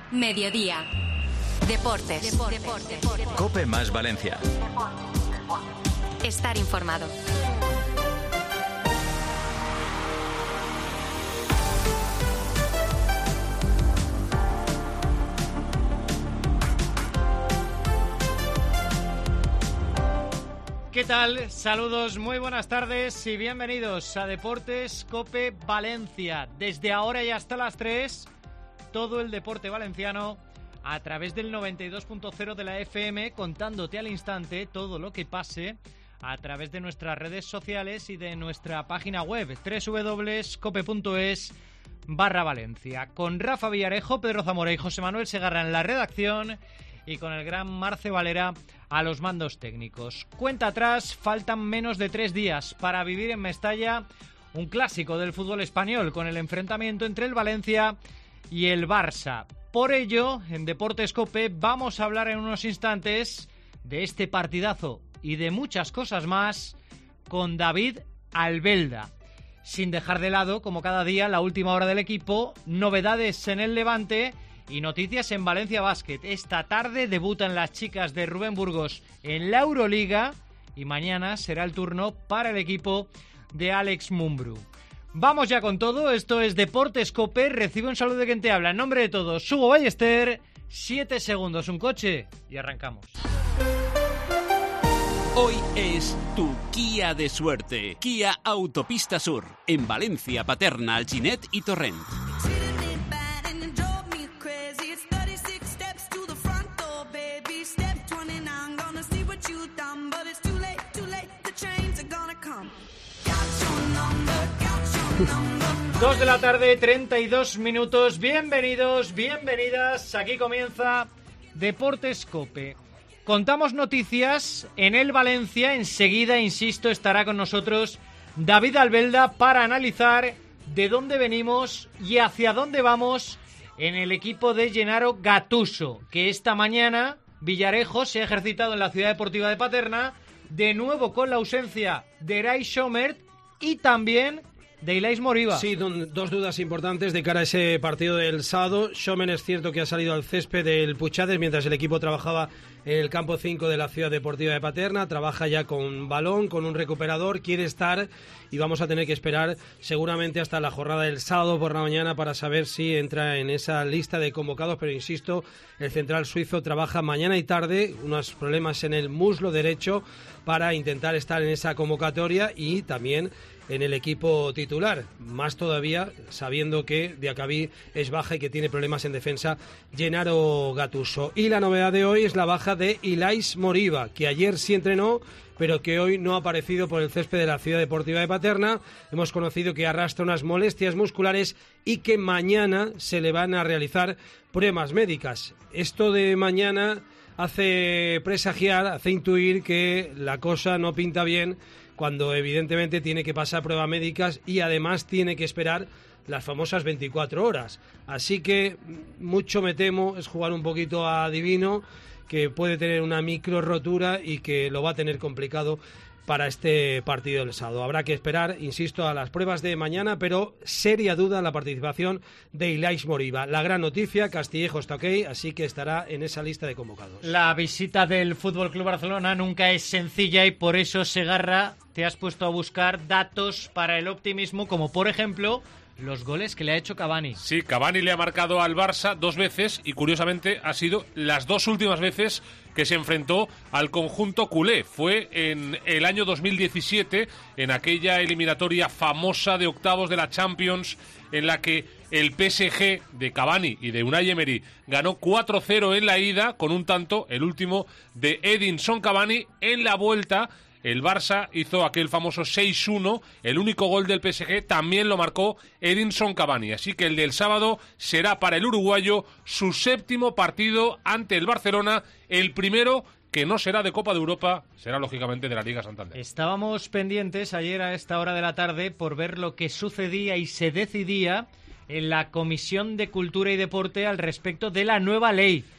Mediodía. Deportes. COPE más Valencia. Estar informado. ¿Qué tal? Saludos, muy buenas tardes y bienvenidos a Deportes COPE Valencia. Desde ahora y hasta las 3, todo el deporte valenciano a través del 92.0 de la FM, contándote al instante todo lo que pase a través de nuestras redes sociales y de nuestra página web www.cope.es/Valencia. Con Rafa Villarejo, Pedro Zamora y José Manuel Segarra en la redacción y con el gran Marce Valera a los mandos técnicos. Cuenta atrás, faltan menos de 3 días para vivir en Mestalla un clásico del fútbol español con el enfrentamiento entre el Valencia y el Barça. Por ello, en Deportes COPE vamos a hablar en unos instantes de este partidazo y de muchas cosas más con David Albelda. Sin dejar de lado, como cada día, la última hora del equipo, novedades en el Levante y noticias en Valencia Basket. Esta tarde debutan las chicas de Rubén Burgos en la Euroliga y mañana será el turno para el equipo de Alex Mumbrú. Vamos ya con todo, esto es Deportes COPE, recibe un saludo de quien te habla. En nombre de todos, Hugo Ballester, 7 segundos, un coche y arrancamos. Hoy es tu Kia de suerte. Kia Autopista Sur, en Valencia, Paterna, Alginet y Torrent. Dos de la tarde, 32 minutos. Bienvenidos, bienvenidas. Aquí comienza Deportes COPE. Contamos noticias en el Valencia. Enseguida, insisto, estará con nosotros David Albelda para analizar de dónde venimos y hacia dónde vamos en el equipo de Gennaro Gattuso, que esta mañana Villarejo se ha ejercitado en la Ciudad Deportiva de Paterna, de nuevo con la ausencia de Eray Schommert y también de Ilais Moriba. Sí, dos dudas importantes de cara a ese partido del sábado. Schommert es cierto que ha salido al césped del Puchades mientras el equipo trabajaba en el campo 5 de la Ciudad Deportiva de Paterna. Trabaja ya con balón, con un recuperador, quiere estar y vamos a tener que esperar seguramente hasta la jornada del sábado por la mañana para saber si entra en esa lista de convocados, pero insisto, el central suizo trabaja mañana y tarde, unos problemas en el muslo derecho para intentar estar en esa convocatoria y también en el equipo titular, más todavía sabiendo que Diacabí es baja y que tiene problemas en defensa Gennaro Gattuso. Y la novedad de hoy es la baja de Ilais Moriba, que ayer sí entrenó, pero que hoy no ha aparecido por el césped de la Ciudad Deportiva de Paterna. Hemos conocido que arrastra unas molestias musculares y que mañana se le van a realizar pruebas médicas. Esto de mañana hace presagiar, hace intuir que la cosa no pinta bien, cuando evidentemente tiene que pasar pruebas médicas y además tiene que esperar las famosas 24 horas. Así que mucho me temo es jugar un poquito a adivino, que puede tener una micro rotura y que lo va a tener complicado para este partido del sábado. Habrá que esperar, insisto, a las pruebas de mañana, pero seria duda en la participación de Ilais Moriba. La gran noticia, Castillejo está ok, así que estará en esa lista de convocados. La visita del FC Barcelona nunca es sencilla y por eso, Segarra, te has puesto a buscar datos para el optimismo, como por ejemplo los goles que le ha hecho Cavani. Sí, Cavani le ha marcado al Barça 2 veces y curiosamente ha sido las 2 últimas veces que se enfrentó al conjunto culé. Fue en el año 2017, en aquella eliminatoria famosa de octavos de la Champions, en la que el PSG de Cavani y de Unai Emery ganó 4-0 en la ida, con un tanto, el último, de Edinson Cavani. En la vuelta, el Barça hizo aquel famoso 6-1, el único gol del PSG también lo marcó Edinson Cavani. Así que el del sábado será para el uruguayo su 7º partido ante el Barcelona, el primero que no será de Copa de Europa, será lógicamente de la Liga Santander. Estábamos pendientes ayer a esta hora de la tarde por ver lo que sucedía y se decidía en la Comisión de Cultura y Deporte al respecto de la nueva ley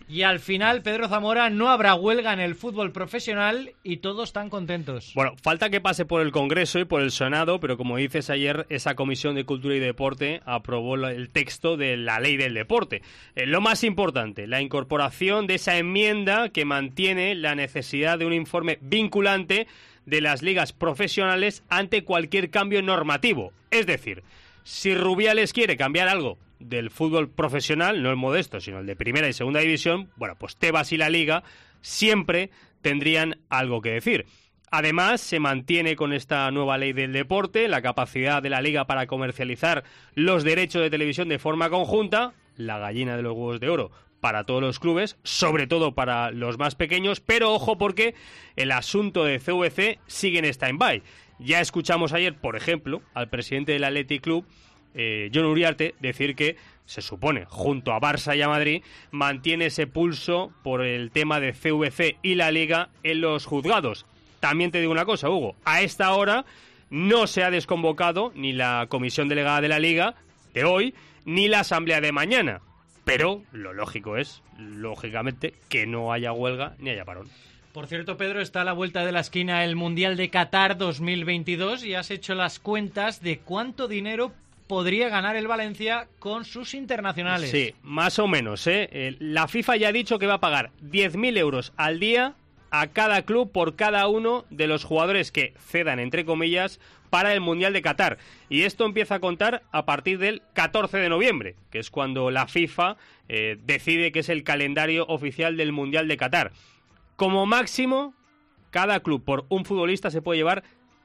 Y al final, Pedro Zamora, no habrá huelga en el fútbol profesional y todos están contentos. Bueno, falta que pase por el Congreso y por el Senado, pero como dices, ayer esa Comisión de Cultura y Deporte aprobó el texto de la Ley del Deporte. Lo más importante, la incorporación de esa enmienda que mantiene la necesidad de un informe vinculante de las ligas profesionales ante cualquier cambio normativo. Es decir, si Rubiales quiere cambiar algo del fútbol profesional, no el modesto, sino el de primera y segunda división, bueno, pues Tebas y la Liga siempre tendrían algo que decir. Además, se mantiene con esta nueva ley del deporte la capacidad de la Liga para comercializar los derechos de televisión de forma conjunta, la gallina de los huevos de oro para todos los clubes, sobre todo para los más pequeños, pero ojo porque el asunto de CVC sigue en stand-by. Ya escuchamos ayer, por ejemplo, al presidente del Athletic Club, Jon Uriarte, decir que se supone, junto a Barça y a Madrid, mantiene ese pulso por el tema de CVC y la Liga en los juzgados. También te digo una cosa, Hugo, a esta hora no se ha desconvocado ni la comisión delegada de la Liga de hoy, ni la asamblea de mañana. Pero lo lógico es, lógicamente, que no haya huelga ni haya parón. Por cierto, Pedro, está a la vuelta de la esquina el Mundial de Qatar 2022 y has hecho las cuentas de cuánto dinero podría ganar el Valencia con sus internacionales. Sí, más o menos, ¿eh? La FIFA ya ha dicho que va a pagar 10.000 euros al día a cada club por cada uno de los jugadores que cedan, entre comillas, para el Mundial de Qatar. Y esto empieza a contar a partir del 14 de noviembre, que es cuando la FIFA decide que es el calendario oficial del Mundial de Qatar. Como máximo, cada club por un futbolista se puede llevar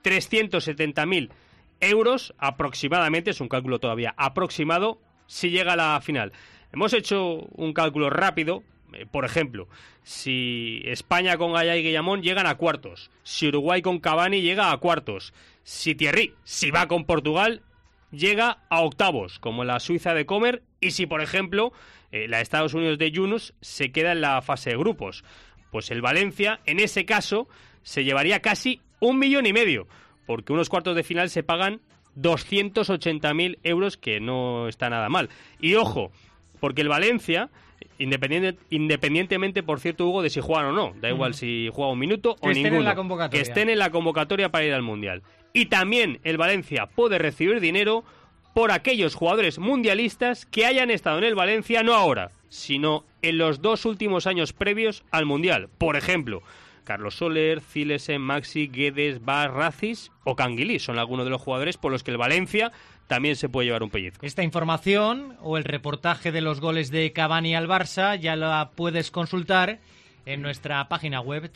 370.000 euros aproximadamente, es un cálculo todavía aproximado, si llega a la final. Hemos hecho un cálculo rápido. Por ejemplo, si España con Gallá y Guillamón llegan a cuartos, si Uruguay con Cavani llega a cuartos, si Thierry, si va con Portugal, llega a octavos, como la Suiza de Comer, y si, por ejemplo, la Estados Unidos de Yunus se queda en la fase de grupos, pues el Valencia, en ese caso, se llevaría casi 1,5 millones, porque unos cuartos de final se pagan 280.000 euros, que no está nada mal. Y ojo, porque el Valencia, independientemente, por cierto, Hugo, de si juegan o no, da igual si juega un minuto o ninguno, que estén en la convocatoria para ir al Mundial. Y también el Valencia puede recibir dinero por aquellos jugadores mundialistas que hayan estado en el Valencia, no ahora, sino en los 2 últimos años previos al Mundial. Por ejemplo, Carlos Soler, Zilesen, Maxi, Guedes, Bar, Racis o Canguilí son algunos de los jugadores por los que el Valencia también se puede llevar un pellizco. Esta información o el reportaje de los goles de Cavani al Barça ya la puedes consultar en nuestra página web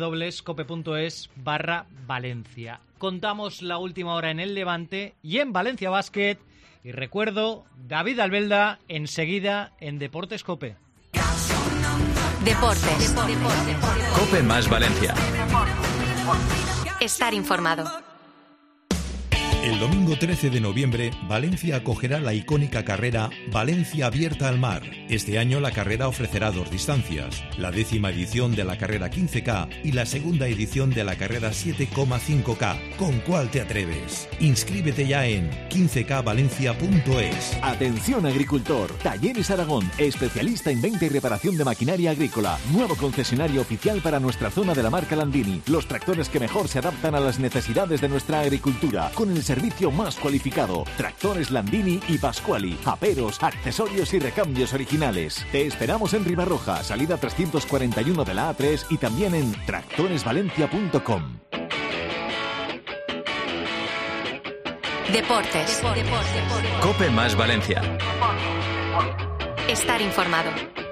www.cope.es/Valencia. Contamos la última hora en el Levante y en Valencia Basket. Y recuerdo, David Albelda, enseguida en Deportes Cope. Deportes. Cope más Valencia. Estar informado. El domingo 13 de noviembre, Valencia acogerá la icónica carrera Valencia Abierta al Mar. Este año la carrera ofrecerá 2 distancias, la 10ª edición de la carrera 15K y la 2ª edición de la carrera 7,5K. ¿Con cuál te atreves? Inscríbete ya en 15kvalencia.es. Atención agricultor, Talleres Aragón, especialista en venta y reparación de maquinaria agrícola. Nuevo concesionario oficial para nuestra zona de la marca Landini. Los tractores que mejor se adaptan a las necesidades de nuestra agricultura, con el servicio más cualificado. Tractores Landini y Pasquali, aperos, accesorios y recambios originales. Te esperamos en Ribarroja, salida 341 de la A3 y también en tractoresvalencia.com. Deportes. Cope más Valencia. Estar informado.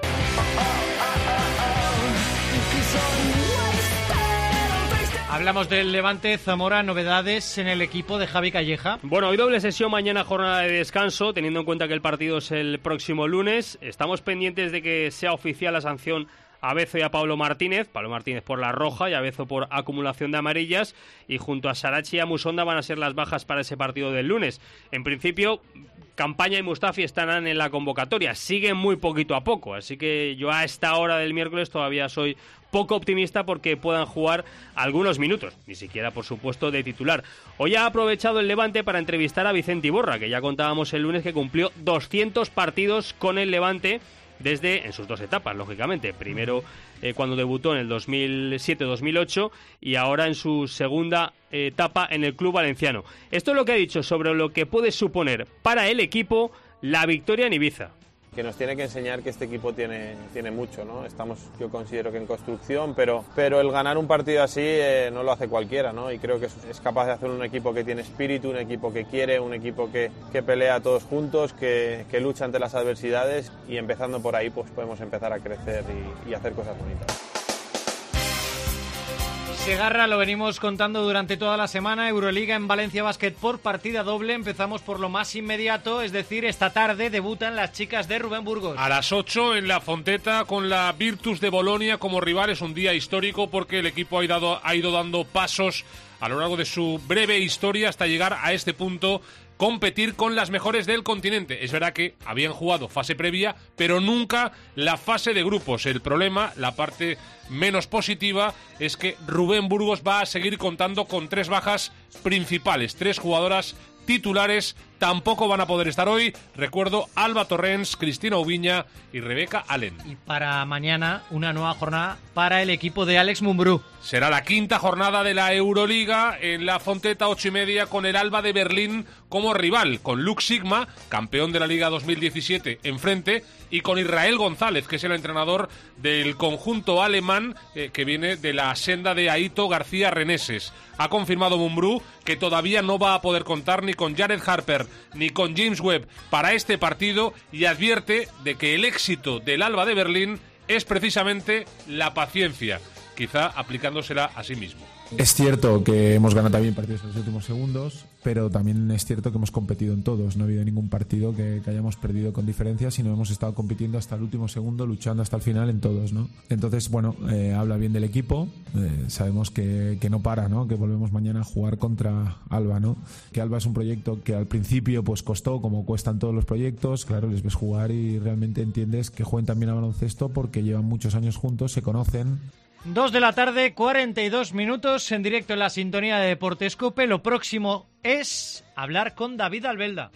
Hablamos del Levante, Zamora, novedades en el equipo de Javi Calleja. Bueno, hoy doble sesión, mañana jornada de descanso, teniendo en cuenta que el partido es el próximo lunes. Estamos pendientes de que sea oficial la sanción a Bezo y a Pablo Martínez por la roja y a Bezo por acumulación de amarillas, y junto a Sarachi y a Musonda van a ser las bajas para ese partido del lunes. En principio, Campaña y Mustafi estarán en la convocatoria, siguen muy poquito a poco, así que yo a esta hora del miércoles todavía soy poco optimista porque puedan jugar algunos minutos, ni siquiera, por supuesto, de titular. Hoy ha aprovechado el Levante para entrevistar a Vicente Iborra, que ya contábamos el lunes que cumplió 200 partidos con el Levante en sus dos etapas, lógicamente. Primero cuando debutó en el 2007-2008 y ahora en su segunda etapa en el club valenciano. Esto es lo que ha dicho sobre lo que puede suponer para el equipo la victoria en Ibiza. Que nos tiene que enseñar que este equipo tiene mucho, ¿no? Estamos, yo considero que en construcción, pero el ganar un partido así no lo hace cualquiera, ¿no? Y creo que es capaz de hacer un equipo que tiene espíritu, un equipo que quiere, un equipo que pelea todos juntos, que lucha ante las adversidades, y empezando por ahí pues podemos empezar a crecer y hacer cosas bonitas. Segarra, lo venimos contando durante toda la semana. Euroliga en Valencia Basket por partida doble. Empezamos por lo más inmediato, es decir, esta tarde debutan las chicas de Rubén Burgos. A las 8 en la Fonteta con la Virtus de Bolonia como rival. Es un día histórico porque el equipo ha ido dando pasos a lo largo de su breve historia hasta llegar a este punto, competir con las mejores del continente. Es verdad que habían jugado fase previa, pero nunca la fase de grupos. El problema, la parte menos positiva, es que Rubén Burgos va a seguir contando con 3 bajas principales, 3 jugadoras titulares. Tampoco van a poder estar hoy. Recuerdo, Alba Torrens, Cristina Ubiña y Rebeca Allen. Y para mañana, una nueva jornada para el equipo de Alex Mumbrú. Será la 5ª jornada de la Euroliga en la Fonteta, 8:30, con el Alba de Berlín como rival, con Lux Sigma, campeón de la Liga 2017, enfrente, y con Israel González, que es el entrenador del conjunto alemán que viene de la senda de Aito García Reneses. Ha confirmado Mumbrú que todavía no va a poder contar ni con Jared Harper ni con James Webb para este partido, y advierte de que el éxito del Alba de Berlín es precisamente la paciencia, quizá aplicándosela a sí mismo. Es cierto que hemos ganado también partidos en los últimos segundos, pero también es cierto que hemos competido en todos. No ha habido ningún partido que hayamos perdido con diferencia, sino hemos estado compitiendo hasta el último segundo, luchando hasta el final en todos, ¿no? Entonces, bueno, habla bien del equipo. Sabemos que no para, ¿no? Que volvemos mañana a jugar contra Alba, ¿no? Que Alba es un proyecto que al principio pues costó, como cuestan todos los proyectos. Claro, les ves jugar y realmente entiendes que juegan también a baloncesto porque llevan muchos años juntos, se conocen. 2 de la tarde, 42 minutos, en directo en la sintonía de Deportes COPE. Lo próximo es hablar con David Albelda.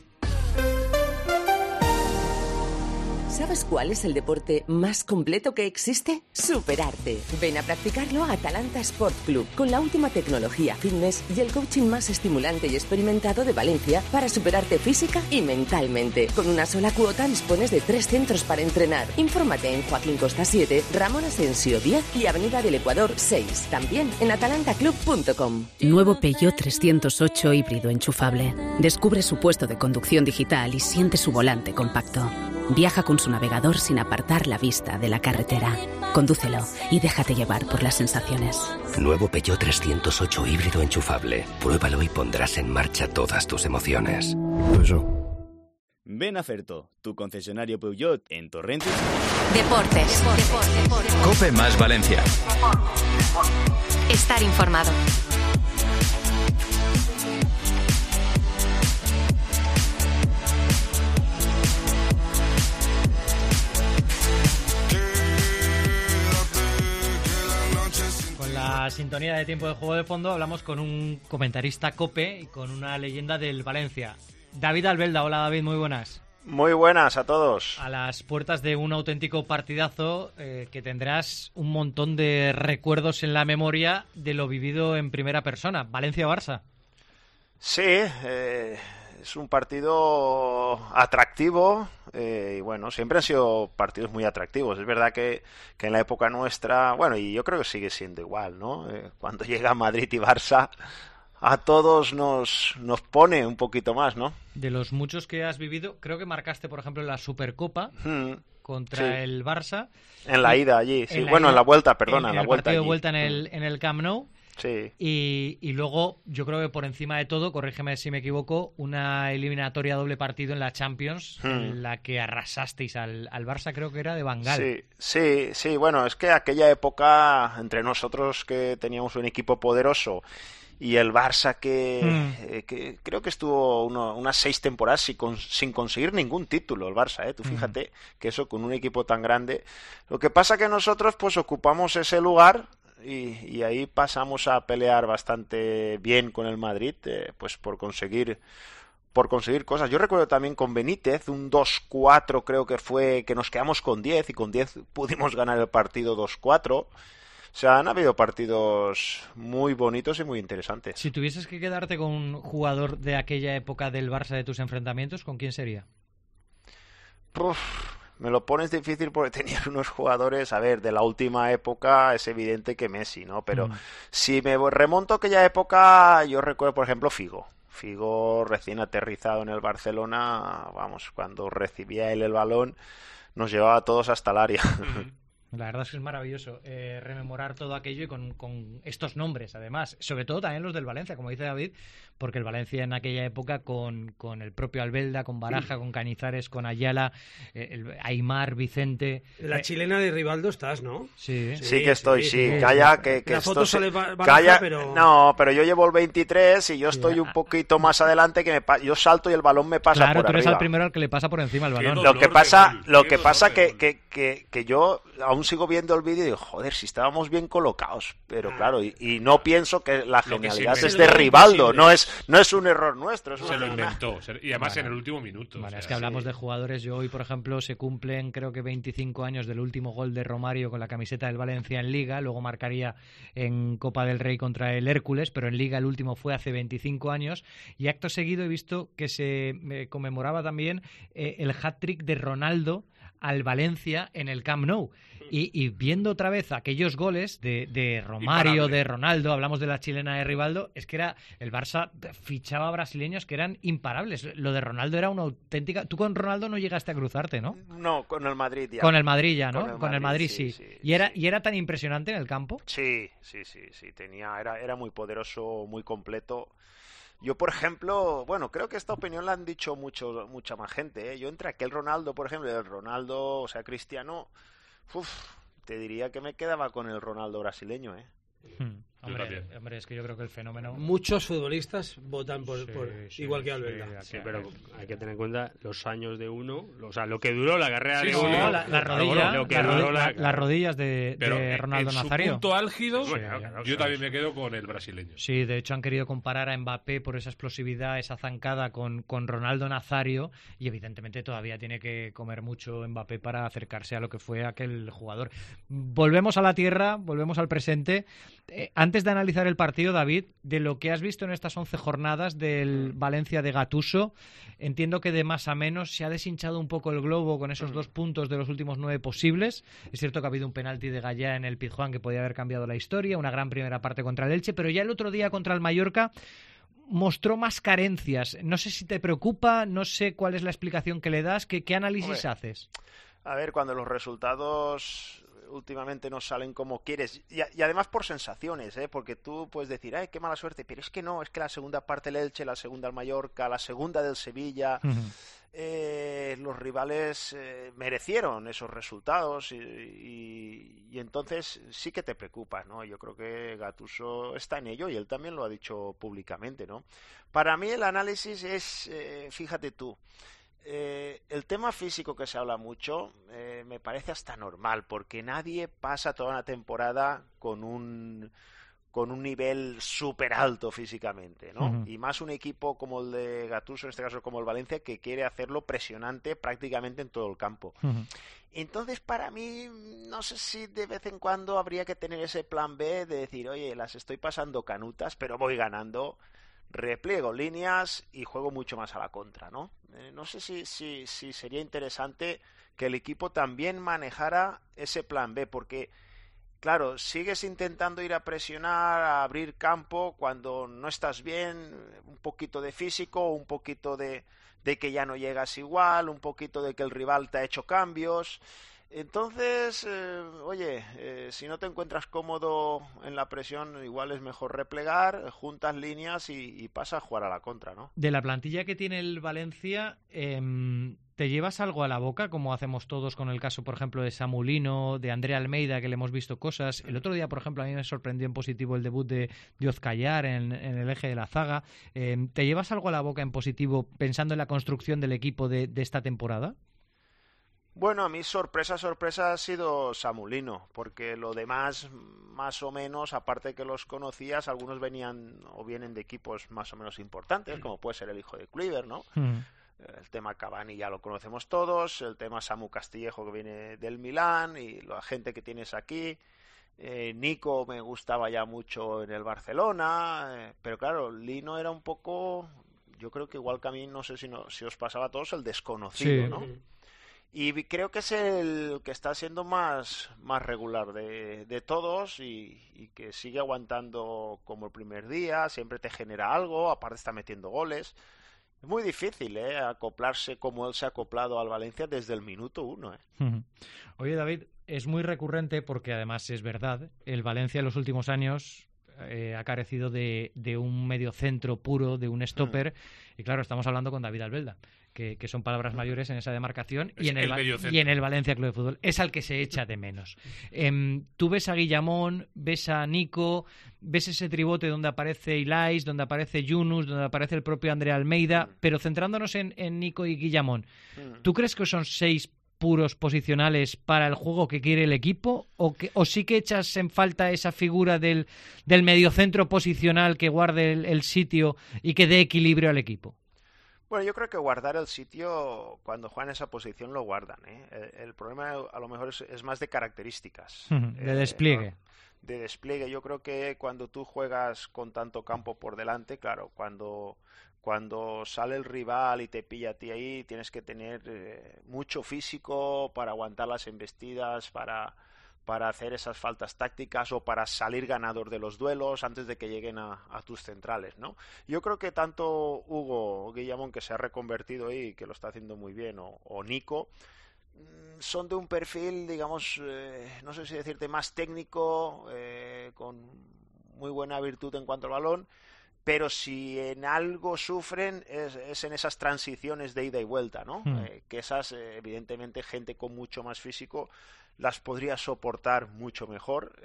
¿Sabes cuál es el deporte más completo que existe? Superarte. Ven a practicarlo a Atalanta Sport Club, con la última tecnología fitness y el coaching más estimulante y experimentado de Valencia para superarte física y mentalmente. Con una sola cuota dispones de 3 centros para entrenar. Infórmate en Joaquín Costa 7, Ramón Asensio 10 y Avenida del Ecuador 6. También en atalantaclub.com. Nuevo Peugeot 308 híbrido enchufable. Descubre su puesto de conducción digital y siente su volante compacto. Viaja con su navegador sin apartar la vista de la carretera. Condúcelo y déjate llevar por las sensaciones. Nuevo Peugeot 308 híbrido enchufable. Pruébalo y pondrás en marcha todas tus emociones. Ven a Ferto, tu concesionario Peugeot en Torrente. Deportes. COPE más Valencia. Estar informado. La sintonía de tiempo de juego de fondo, hablamos con un comentarista COPE y con una leyenda del Valencia. David Albelda. Hola David, muy buenas. Muy buenas a todos. A las puertas de un auténtico partidazo que tendrás un montón de recuerdos en la memoria de lo vivido en primera persona. Valencia-Barça. Sí, es un partido atractivo y bueno, siempre han sido partidos muy atractivos. Es verdad que en la época nuestra, bueno, y yo creo que sigue siendo igual, ¿no? Cuando llega Madrid y Barça, a todos nos pone un poquito más, ¿no? De los muchos que has vivido, creo que marcaste, por ejemplo, la Supercopa contra el Barça. En la ida allí, sí. Bueno, en la vuelta, perdona, en la el vuelta partido allí. de vuelta en el Camp Nou. Sí. Y luego, yo creo que por encima de todo, corrígeme si me equivoco, una eliminatoria doble partido en la Champions, en la que arrasasteis al Barça, creo que era de Van Gaal. Sí, bueno, es que aquella época, entre nosotros que teníamos un equipo poderoso y el Barça que creo que estuvo unas 6 temporadas sin conseguir ningún título, el Barça, Tú fíjate que eso con un equipo tan grande. Lo que pasa que nosotros pues ocupamos ese lugar y ahí pasamos a pelear bastante bien con el Madrid, pues por conseguir por conseguir cosas. Yo recuerdo también con Benítez, un 2-4 creo que fue, que nos quedamos con 10 y con 10 pudimos ganar el partido 2-4. O sea, han habido partidos muy bonitos y muy interesantes. Si tuvieses que quedarte con un jugador de aquella época del Barça de tus enfrentamientos, ¿con quién sería? Me lo pones difícil porque tenía unos jugadores, a ver, de la última época es evidente que Messi, ¿no? Pero si me remonto a aquella época, yo recuerdo, por ejemplo, Figo recién aterrizado en el Barcelona, vamos, cuando recibía él el balón, nos llevaba a todos hasta el área. La verdad es que es maravilloso rememorar todo aquello y con estos nombres, además, sobre todo también los del Valencia, como dice David, porque el Valencia en aquella época con el propio Albelda, con Baraja, con Cañizares, con Ayala, Aimar, Vicente... La chilena de Rivaldo estás, ¿no? Sí que estoy, sí. Calla, que la esto foto se... sale Baraja, Calla, pero... No, pero yo llevo el 23 y yo estoy un poquito más adelante, que yo salto y el balón me pasa claro, por arriba. Claro, tú eres el primero al que le pasa por encima el balón. Lo que pasa que yo aún sigo viendo el vídeo y digo, joder, si estábamos bien colocados, pero claro, y no pienso que la genialidad es de Rivaldo, no es un error nuestro. Se lo inventó, y además en el último minuto. Vale, es que hablamos de jugadores, yo hoy, por ejemplo, se cumplen creo que 25 años del último gol de Romario con la camiseta del Valencia en Liga, luego marcaría en Copa del Rey contra el Hércules, pero en Liga el último fue hace 25 años, y acto seguido he visto que se conmemoraba también el hat-trick de Ronaldo al Valencia en el Camp Nou. Y viendo otra vez aquellos goles de Romario, de Ronaldo, hablamos de la chilena de Rivaldo, es que era el Barça fichaba brasileños que eran imparables. Lo de Ronaldo era una auténtica... Tú con Ronaldo no llegaste a cruzarte, ¿no? No, con el Madrid ya. Con el Madrid ya, ¿no? Con el Madrid sí. ¿Y era, sí. ¿Y era tan impresionante en el campo? Sí. Era muy poderoso, muy completo. Yo, por ejemplo, bueno, creo que esta opinión la han dicho mucha más gente, ¿eh? Yo entre aquel Ronaldo, por ejemplo, y el Ronaldo, o sea, Cristiano, te diría que me quedaba con el Ronaldo brasileño, ¿eh? Hombre, es que yo creo que el fenómeno... Muchos futbolistas votan por igual que Albelda. Sí, pero hay que tener en cuenta los años de uno, o sea, lo que duró la carrera de uno. No, las rodillas de Ronaldo Nazario. En su punto álgido, yo también me quedo con el brasileño. Sí, de hecho han querido comparar a Mbappé por esa explosividad, esa zancada con Ronaldo Nazario, y evidentemente todavía tiene que comer mucho Mbappé para acercarse a lo que fue aquel jugador. Volvemos a la tierra, volvemos al presente. Antes de analizar el partido, David, de lo que has visto en estas 11 jornadas del Valencia de Gattuso, entiendo que de más a menos se ha deshinchado un poco el globo con esos 2 puntos de los últimos 9 posibles. Es cierto que ha habido un penalti de Gallá en el Pizjuán que podía haber cambiado la historia, una gran primera parte contra el Elche, pero ya el otro día contra el Mallorca mostró más carencias. No sé si te preocupa, no sé cuál es la explicación que le das, ¿qué análisis haces? A ver, cuando los resultados últimamente no salen como quieres, y además por sensaciones, porque tú puedes decir, ay, qué mala suerte, pero es que no, es que la segunda parte del Elche, la segunda del Mallorca, la segunda del Sevilla, los rivales merecieron esos resultados y entonces sí que te preocupa, ¿no? Yo creo que Gattuso está en ello y él también lo ha dicho públicamente, ¿no? Para mí el análisis es, fíjate tú, el tema físico que se habla mucho me parece hasta normal, porque nadie pasa toda una temporada con un nivel súper alto físicamente, ¿no? Y más un equipo como el de Gattuso, en este caso como el Valencia, que quiere hacerlo presionante prácticamente en todo el campo. Entonces, para mí, no sé si de vez en cuando habría que tener ese plan B de decir, oye, las estoy pasando canutas, pero voy ganando, repliego líneas y juego mucho más a la contra, ¿no? No sé si sería interesante que el equipo también manejara ese plan B, porque, claro, sigues intentando ir a presionar, a abrir campo cuando no estás bien, un poquito de físico, un poquito de que ya no llegas igual, un poquito de que el rival te ha hecho cambios. Entonces, si no te encuentras cómodo en la presión, igual es mejor replegar, juntas líneas y pasa a jugar a la contra, ¿no? De la plantilla que tiene el Valencia, ¿te llevas algo a la boca, como hacemos todos con el caso, por ejemplo, de Samulino, de André Almeida, que le hemos visto cosas? El otro día, por ejemplo, a mí me sorprendió en positivo el debut de Ozcayar en el eje de la zaga. ¿Te llevas algo a la boca en positivo pensando en la construcción del equipo de esta temporada? Bueno, a mí sorpresa ha sido Samulino, porque lo demás, más o menos, aparte de que los conocías, algunos venían o vienen de equipos más o menos importantes, como puede ser el hijo de Kluivert, ¿no? El tema Cavani ya lo conocemos todos, el tema Samu Castillejo que viene del Milán y la gente que tienes aquí. Nico me gustaba ya mucho en el Barcelona, pero claro, Lino era un poco, yo creo que igual que a mí, no sé si os pasaba a todos, el desconocido, sí, ¿no? Y creo que es el que está siendo más regular de todos y que sigue aguantando como el primer día, siempre te genera algo, aparte está metiendo goles. Es muy difícil acoplarse como él se ha acoplado al Valencia desde el minuto 1. Oye, David, es muy recurrente porque además es verdad, el Valencia en los últimos años ha carecido de un mediocentro puro, de un stopper, y claro, estamos hablando con David Albelda, que son palabras mayores en esa demarcación y en el Valencia Club de Fútbol. Es al que se echa de menos. Tú ves a Guillamón, ves a Nico, ves ese tribote donde aparece Ilais, donde aparece Yunus, donde aparece el propio André Almeida, pero centrándonos en Nico y Guillamón, ¿tú crees que son 6 puros posicionales para el juego que quiere el equipo o sí que echas en falta esa figura del mediocentro posicional que guarde el sitio y que dé equilibrio al equipo? Bueno, yo creo que guardar el sitio, cuando juegan esa posición lo guardan. El problema a lo mejor es más de características. De despliegue. De despliegue. Yo creo que cuando tú juegas con tanto campo por delante, claro, cuando sale el rival y te pilla a ti ahí, tienes que tener mucho físico para aguantar las embestidas, para hacer esas faltas tácticas o para salir ganador de los duelos antes de que lleguen a tus centrales, ¿no? Yo creo que tanto Hugo Guillamón, que se ha reconvertido ahí, que lo está haciendo muy bien, o Nico, son de un perfil, digamos, no sé si decirte más técnico, con muy buena virtud en cuanto al balón, pero si en algo sufren es en esas transiciones de ida y vuelta, ¿no? Que esas, evidentemente, gente con mucho más físico las podría soportar mucho mejor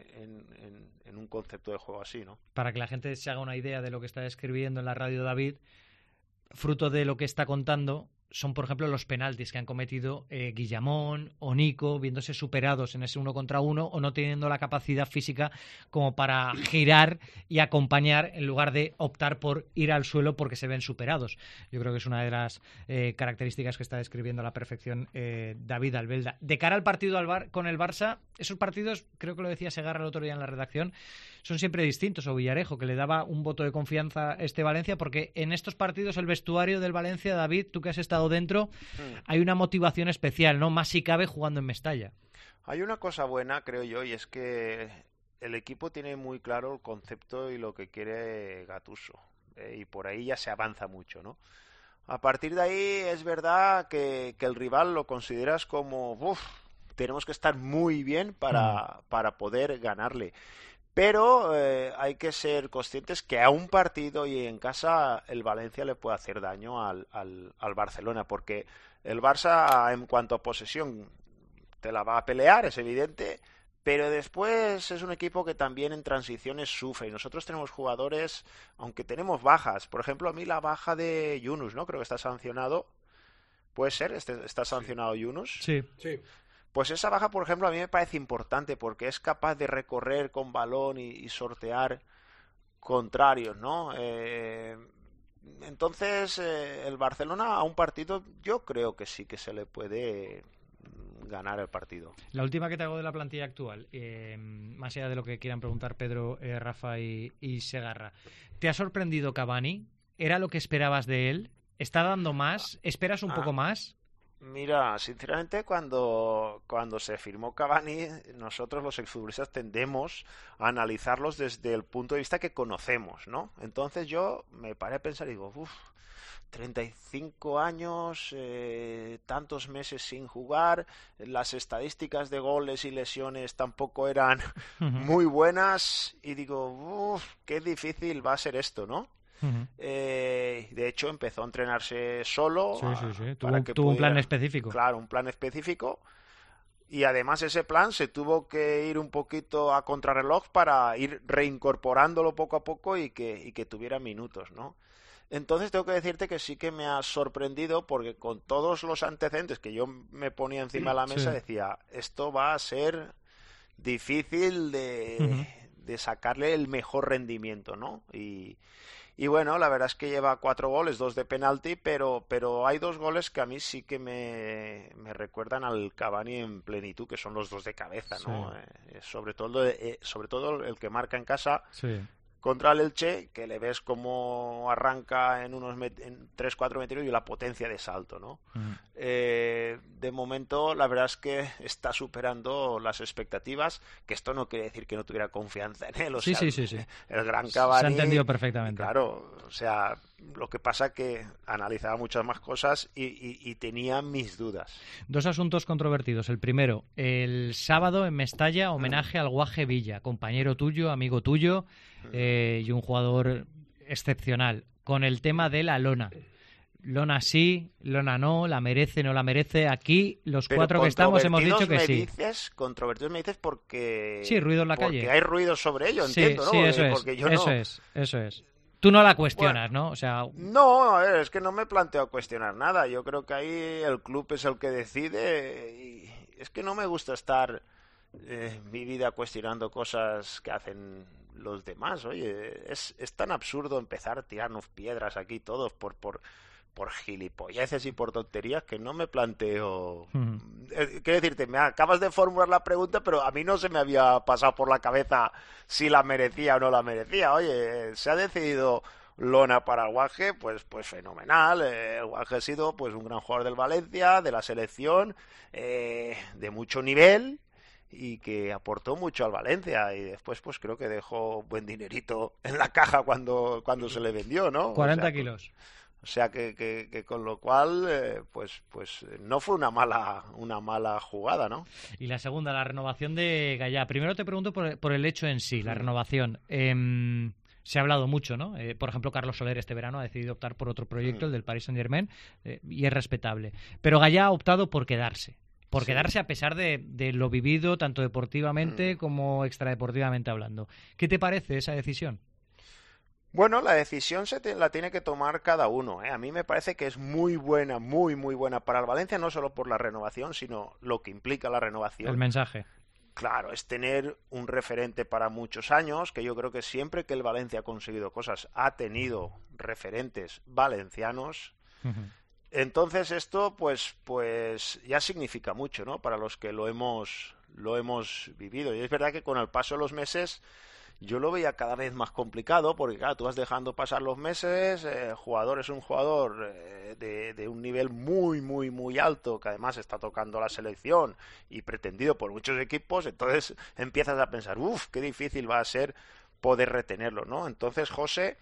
en un concepto de juego así, ¿no? Para que la gente se haga una idea de lo que está describiendo en la radio David, fruto de lo que está contando, son, por ejemplo, los penaltis que han cometido Guillamón o Nico, viéndose superados en ese 1 contra 1 o no teniendo la capacidad física como para girar y acompañar en lugar de optar por ir al suelo porque se ven superados. Yo creo que es una de las características que está describiendo a la perfección David Albelda. De cara al partido con el Barça, esos partidos, creo que lo decía Segarra el otro día en la redacción, son siempre distintos, o Villarejo, que le daba un voto de confianza a Valencia, porque en estos partidos el vestuario del Valencia, David, tú que has estado dentro, hay una motivación especial, ¿no? Más si cabe jugando en Mestalla. Hay una cosa buena, creo yo, y es que el equipo tiene muy claro el concepto y lo que quiere Gattuso, y por ahí ya se avanza mucho, ¿no? A partir de ahí es verdad que el rival lo consideras como, tenemos que estar muy bien para poder ganarle. Pero hay que ser conscientes que a un partido y en casa el Valencia le puede hacer daño al Barcelona, porque el Barça en cuanto a posesión te la va a pelear, es evidente, pero después es un equipo que también en transiciones sufre y nosotros tenemos jugadores, aunque tenemos bajas, por ejemplo a mí la baja de Yunus, ¿no? Creo que está sancionado, ¿puede ser? ¿Está sancionado Yunus? Sí. Pues esa baja, por ejemplo, a mí me parece importante porque es capaz de recorrer con balón y sortear contrarios, ¿no? Entonces, el Barcelona a un partido yo creo que sí que se le puede ganar el partido. La última que te hago de la plantilla actual, más allá de lo que quieran preguntar Pedro, Rafa y Segarra, ¿te ha sorprendido Cavani? ¿Era lo que esperabas de él? ¿Está dando más? ¿Esperas un poco más? Mira, sinceramente cuando se firmó Cavani, nosotros los exfutbolistas tendemos a analizarlos desde el punto de vista que conocemos, ¿no? Entonces yo me paré a pensar y digo, 35 años, tantos meses sin jugar, las estadísticas de goles y lesiones tampoco eran muy buenas y digo, qué difícil va a ser esto, ¿no? De hecho empezó a entrenarse solo. Sí. Tuvo un plan específico. Claro, un plan específico. Y además ese plan se tuvo que ir un poquito a contrarreloj para ir reincorporándolo poco a poco y que tuviera minutos, ¿no? Entonces tengo que decirte que sí que me ha sorprendido, porque con todos los antecedentes que yo me ponía encima de la mesa, decía, esto va a ser difícil de sacarle el mejor rendimiento, ¿no? Y bueno, la verdad es que lleva 4 goles, 2 de penalti, pero hay 2 goles que a mí sí que me recuerdan al Cavani en plenitud, que son los 2 de cabeza, ¿no? Sobre todo el que marca en casa contra el Elche, que le ves cómo arranca en 3-4 metros y la potencia de salto, ¿no? De momento, la verdad es que está superando las expectativas, que esto no quiere decir que no tuviera confianza en él. Sí. El gran Cavani... Se ha entendido perfectamente. Claro, o sea, lo que pasa que analizaba muchas más cosas y tenía mis dudas. 2 asuntos controvertidos. El primero, el sábado en Mestalla, homenaje al Guaje Villa, compañero tuyo, amigo tuyo, y un jugador excepcional, con el tema de la lona. Lona sí, lona no, la merece, no la merece. Aquí los 4 que estamos hemos dicho que sí. Controvertidos me dices porque... Sí, ruido en la calle. Porque hay ruido sobre ello, entiendo, ¿no? Sí, eso es. Tú no la cuestionas, ¿no? O sea... No, es que no me planteo cuestionar nada. Yo creo que ahí el club es el que decide y es que no me gusta estar mi vida cuestionando cosas que hacen los demás. Oye, es tan absurdo empezar a tirarnos piedras aquí todos por gilipolleces y por tonterías que no me planteo... Quiero decirte, me acabas de formular la pregunta, pero a mí no se me había pasado por la cabeza si la merecía o no la merecía. Oye, se ha decidido lona para el Guaje, pues fenomenal. El Guaje ha sido pues un gran jugador del Valencia, de la selección, de mucho nivel, y que aportó mucho al Valencia, y después pues creo que dejó buen dinerito en la caja cuando se le vendió, ¿no? 40 kilos. O sea que con lo cual pues no fue una mala jugada, ¿no? Y la segunda, la renovación de Gallá. Primero te pregunto por el hecho en sí, la renovación. Se ha hablado mucho, ¿no? Por ejemplo, Carlos Soler este verano ha decidido optar por otro proyecto, el del Paris Saint-Germain, y es respetable. Pero Gallá ha optado por quedarse. Quedarse a pesar de lo vivido, tanto deportivamente como extradeportivamente hablando. ¿Qué te parece esa decisión? Bueno, la decisión la tiene que tomar cada uno, ¿eh? A mí me parece que es muy buena, muy buena para el Valencia, no solo por la renovación, sino lo que implica la renovación. El mensaje. Claro, es tener un referente para muchos años, que yo creo que siempre que el Valencia ha conseguido cosas, ha tenido referentes valencianos. Entonces esto pues ya significa mucho, ¿no? Para los que lo hemos vivido. Y es verdad que con el paso de los meses yo lo veía cada vez más complicado, porque claro, tú vas dejando pasar los meses, el jugador es un jugador de un nivel muy alto, que además está tocando la selección y pretendido por muchos equipos, entonces empiezas a pensar, qué difícil va a ser poder retenerlo, ¿no? Entonces José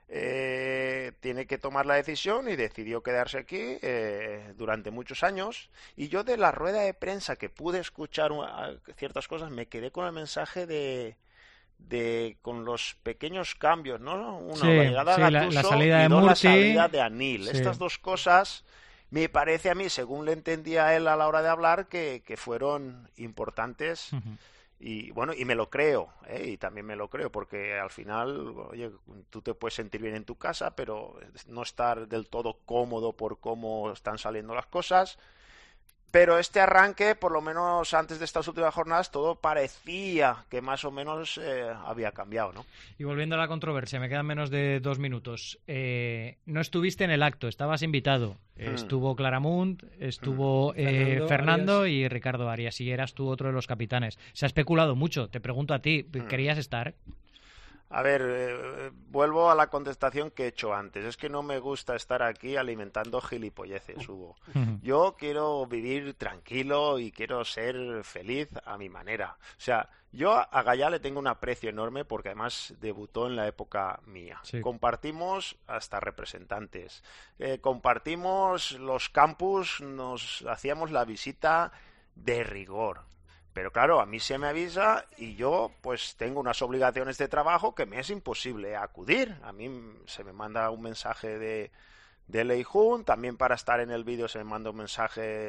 tiene que tomar la decisión y decidió quedarse aquí durante muchos años, y yo de la rueda de prensa que pude escuchar ciertas cosas me quedé con el mensaje con los pequeños cambios, ¿no? Uno, la llegada de Gattuso, la salida de Murti, la salida de Anil. Sí. Estas dos cosas me parece a mí, según le entendía él a la hora de hablar, que fueron importantes. Y bueno, y me lo creo, y también me lo creo, porque al final, oye, tú te puedes sentir bien en tu casa, pero no estar del todo cómodo por cómo están saliendo las cosas. Pero este arranque, por lo menos antes de estas últimas jornadas, todo parecía que más o menos había cambiado, ¿no? Y volviendo a la controversia, me quedan menos de 2 minutos. No estuviste en el acto, estabas invitado. Estuvo Claramunt, estuvo Fernando y Ricardo Arias, y eras tú otro de los capitanes. Se ha especulado mucho, te pregunto a ti, ¿querías estar? A ver, vuelvo a la contestación que he hecho antes. Es que no me gusta estar aquí alimentando gilipolleces, Hugo. Yo quiero vivir tranquilo y quiero ser feliz a mi manera. O sea, yo a Gallá le tengo un aprecio enorme porque además debutó en la época mía. Sí. Compartimos hasta representantes. Compartimos los campus, nos hacíamos la visita de rigor. Pero claro, a mí se me avisa y yo pues tengo unas obligaciones de trabajo que me es imposible acudir. A mí se me manda un mensaje de Leijun, también para estar en el vídeo se me manda un mensaje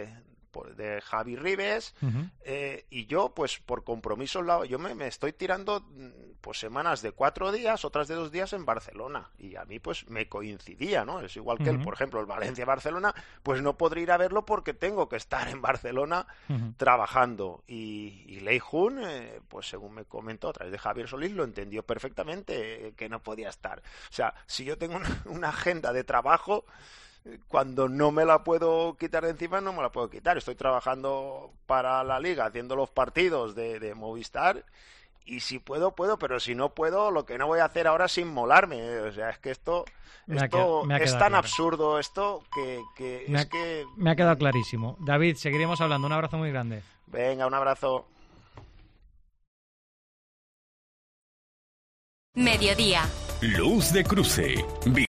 de Javi Ribes, y yo, pues por compromisos, yo me estoy tirando pues semanas de 4 días, otras de 2 días en Barcelona, y a mí pues me coincidía, ¿no? Es igual que por ejemplo, el Valencia-Barcelona, pues no podré ir a verlo porque tengo que estar en Barcelona trabajando, y Lei Jun, pues según me comentó a través de Javier Solís, lo entendió perfectamente, que no podía estar. O sea, si yo tengo una agenda de trabajo, cuando no me la puedo quitar de encima, no me la puedo quitar. Estoy trabajando para la Liga, haciendo los partidos de Movistar, y si puedo, pero si no puedo, lo que no voy a hacer ahora es inmolarme. O sea, es que esto es tan absurdo, esto que me ha quedado clarísimo. David, seguiremos hablando. Un abrazo muy grande. Venga, un abrazo. Mediodía. Luz de cruce.